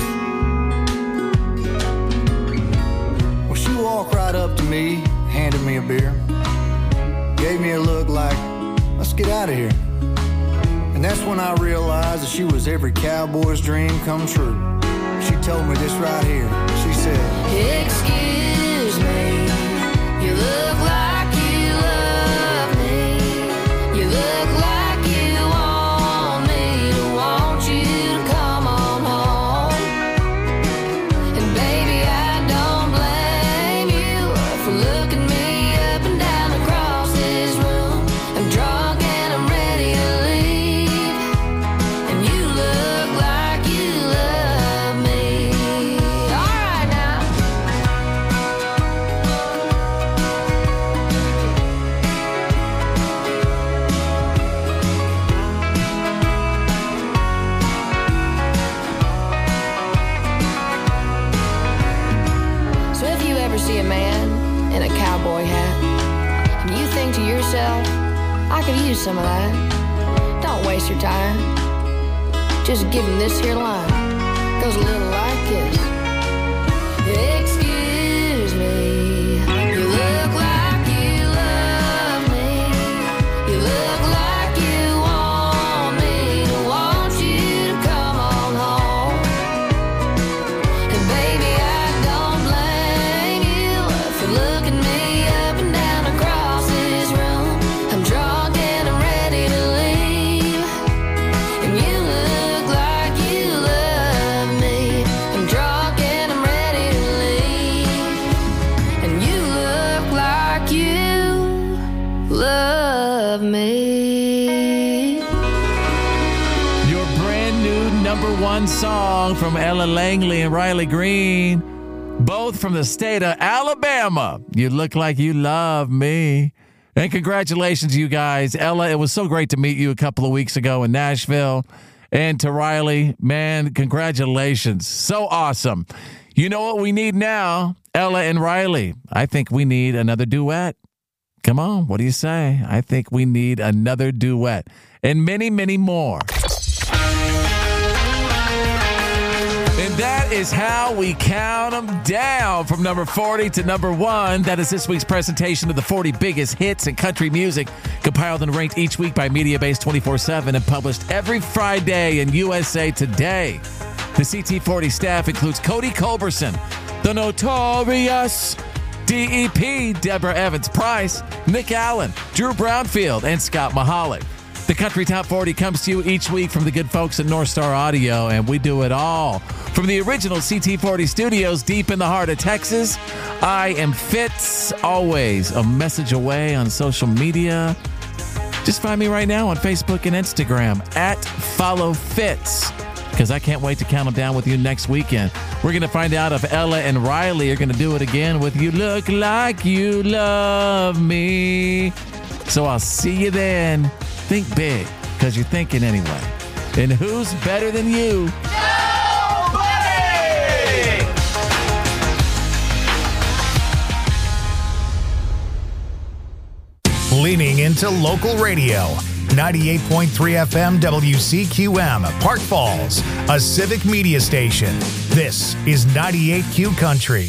G: Well, she walked right up to me, handed me a beer, gave me a look like, let's get out of here. And that's when I realized that she was every cowboy's dream come true. She told me this right here. She said,
B: excuse me, you look like you love me. You look like you want me to want you to come on home. And baby, I don't blame you for looking me up and down across this room. I'm drunk and I'm ready to leave, and you look like you love me. a man in a cowboy hat. And you think to yourself, I could use some of that. Don't waste your time. Just give him this here line. Goes a little like this. Excuse me, you look like you love me. You look like you want me to want you to come on home. And baby, I don't blame you for looking me up and down across this room. I'm drunk and I'm ready to leave. And you look like you love me. I'm drunk and I'm ready to leave. And you look like you love me.
A: Your brand new #1 song from Ella Langley and Riley Green, both from the state of Alabama. You look like you love me. And congratulations, you guys. Ella, it was so great to meet you a couple of weeks ago in Nashville. And to Riley, man, congratulations. So awesome. You know what we need now, Ella and Riley? I think we need another duet. Come on, what do you say? I think we need another duet. And many, many more. And that is how we count them down from number 40 to number 1. That is this week's presentation of the 40 biggest hits in country music, compiled and ranked each week by Mediabase 24/7 and published every Friday in USA Today. The CT40 staff includes Cody Culberson, the Notorious DEP, Deborah Evans-Price, Nick Allen, Drew Brownfield, and Scott Mahalik. The Country Top 40 comes to you each week from the good folks at North Star Audio, and we do it all from the original CT40 studios deep in the heart of Texas. I am Fitz, always a message away on social media. Just find me right now on Facebook and Instagram at Follow Fitz, because I can't wait to count them down with you next weekend. We're going to find out if Ella and Riley are going to do it again with You Look Like You Love Me. So I'll see you then. Think big, because you're thinking anyway. And who's better than you?
K: Nobody!
I: Leaning into local radio. 98.3 FM WCQM, Park Falls, a civic media station. This is 98Q Country.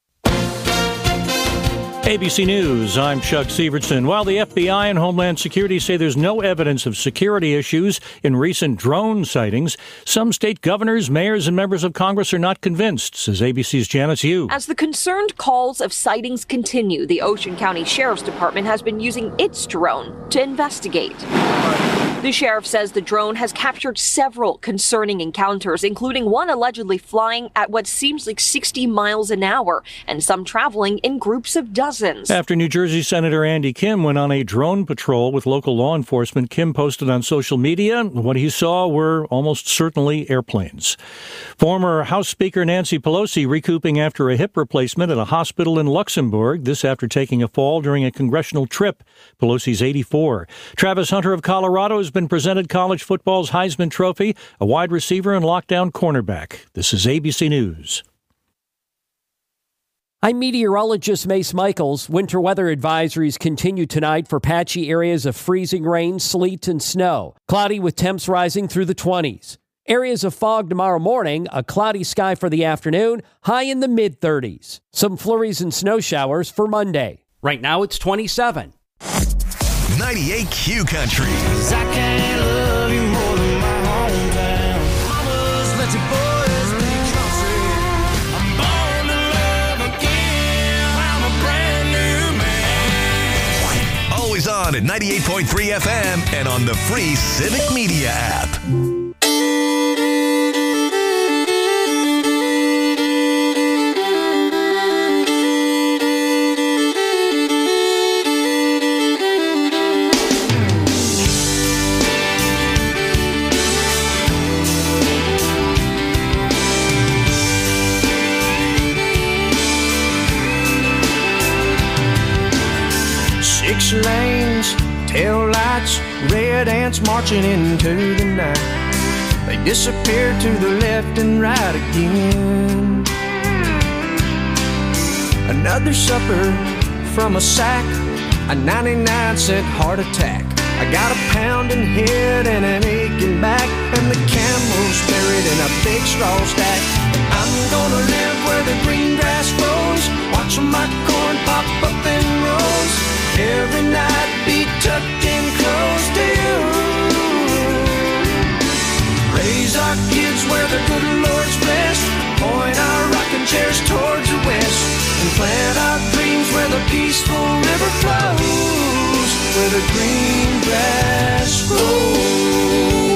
J: ABC News, I'm Chuck Sievertson. While the FBI and Homeland Security say there's no evidence of security issues in recent drone sightings, some state governors, mayors, and members of Congress are not convinced, says ABC's Janice Yu.
L: As the concerned calls of sightings continue, the Ocean County Sheriff's Department has been using its drone to investigate. The sheriff says the drone has captured several concerning encounters, including one allegedly flying at what seems like 60 miles an hour, and some traveling in groups of dozens.
J: After New Jersey Senator Andy Kim went on a drone patrol with local law enforcement, Kim posted on social media what he saw were almost certainly airplanes. Former House Speaker Nancy Pelosi recouping after a hip replacement at a hospital in Luxembourg, this after taking a fall during a congressional trip. Pelosi's 84. Travis Hunter of Colorado has been presented college football's Heisman Trophy, a wide receiver and lockdown cornerback. This is ABC News.
Z: I'm meteorologist Mace Michaels. Winter weather advisories continue tonight for patchy areas of freezing rain, sleet, and snow. Cloudy with temps rising through the 20s. Areas of fog tomorrow morning, a cloudy sky for the afternoon, high in the mid-30s. Some flurries and snow showers for Monday. Right now it's 27.
I: 98Q Country.
K: I can't love you more than my hometown. Mamas, let your boys be country. I'm born to love again. I'm a brand new man.
I: Always on at 98.3 FM and on the free Civic Media app.
K: Six lanes, tail lights, red ants marching into the night. They disappear to the left and right again.
D: Another supper from a sack, a 99-cent heart attack. I got a pounding head and an aching back, and the camel's buried in a big straw stack. I'm gonna live where the green grass grows, watch my corn pop up in rows. Every night be tucked in close to you. Raise our kids where the good Lord's blessed, point our rocking chairs towards the west, and plant our dreams where the peaceful river flows, where the green grass grows.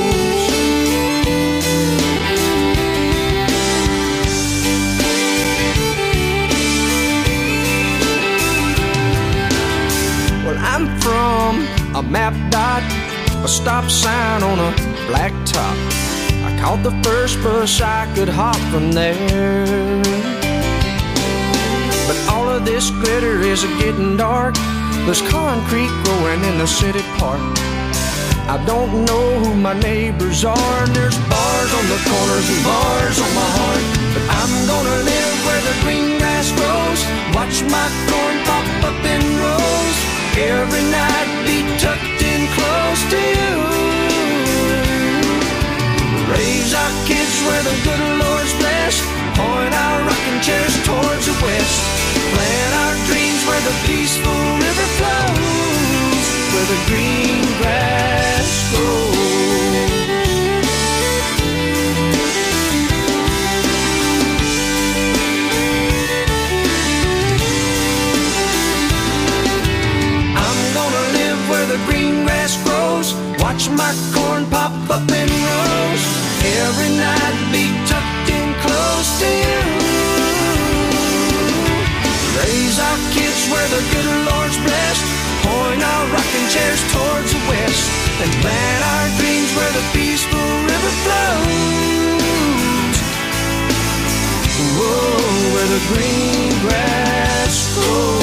D: Well, I'm from a map dot, a stop sign on a black top. I caught the first bus I could hop from there. But all of this glitter is getting dark. There's concrete growing in the city park. I don't know who my neighbors are, and there's bars on the corners and bars on my heart. But I'm gonna live where the green grass grows, watch my corn pop up in rows. Every night be tucked in close to you. Raise our kids where the good Lord's blessed, point our rocking chairs towards the west, plant our dreams where the peaceful river flows, where the green grass grows. I'm gonna live where the green grass grows, watch my corn pop up in rows. Every night be tucked in close to you. Raise our kids where the good Lord's blessed, point our rocking chairs towards the west, and plant our dreams where the peaceful river flows. Whoa, where the green grass grows.